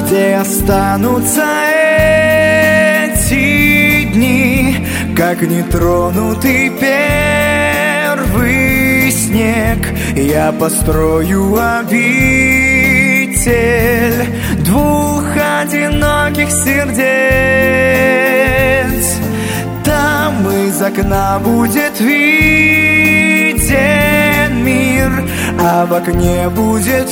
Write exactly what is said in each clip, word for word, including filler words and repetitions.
где останутся эти дни, как нетронутый первый снег. Я построю обитель двух одиноких сердец. Там из окна будет виден мир, а в окне будет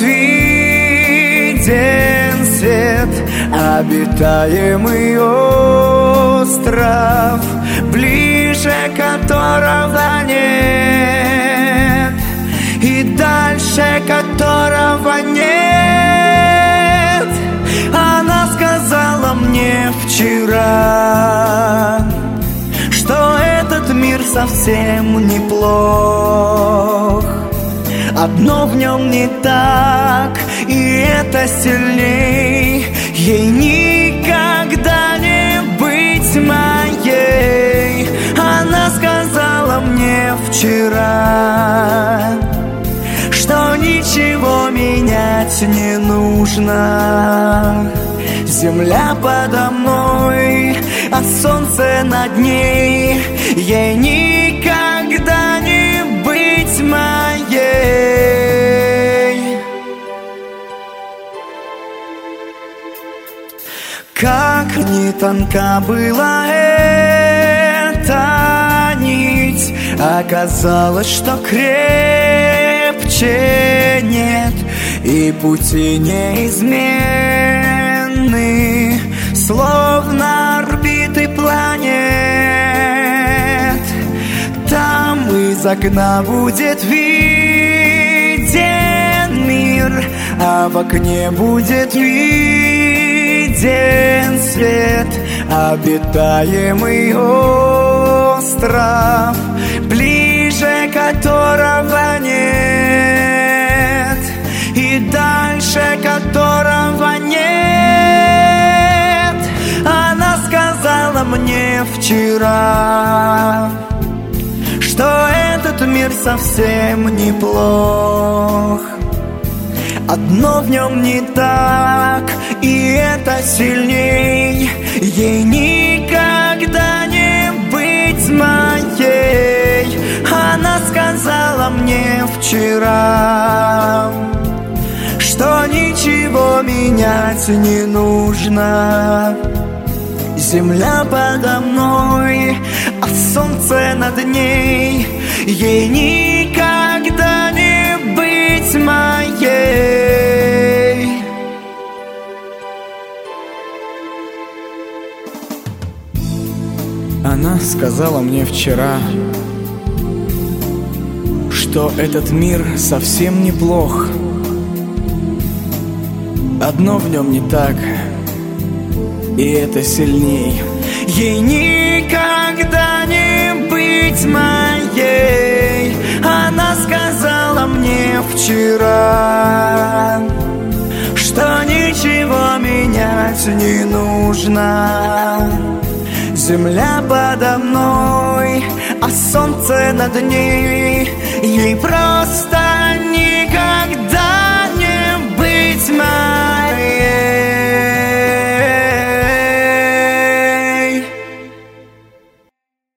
виден свет. Обитаемый остров, ближе которого нет, и дальше которого нет. Она сказала мне вчера, что этот мир совсем неплох. Одно в нем не так, и это сильней. Ей никогда не быть моей. Она сказала мне вчера, что ничего менять не нужно. Земля подо мной, а солнце над ней. Ей никогда не быть моей. Как ни тонка была эта нить, оказалось, что крепче нет, и пути неизменны, словно орбиты планет. Там из окна будет виден мир, а в окне будет виден свет. Обитаемый остров, ближе которого нет, и дальше которого нет. Она сказала мне вчера, что этот мир совсем неплох. Одно в нем не так, и это сильней. Ей никогда не быть моей. Она сказала мне вчера, что ничего менять не нужно. Земля подо мной, а солнце над ней. Ей никогда не быть моей. Она сказала мне вчера, что этот мир совсем неплох. Одно в нем не так, и это сильней. Ей никогда не быть моей. Она сказала мне вчера, что ничего менять не нужно. Земля подо мной, а солнце над ней. Ей просто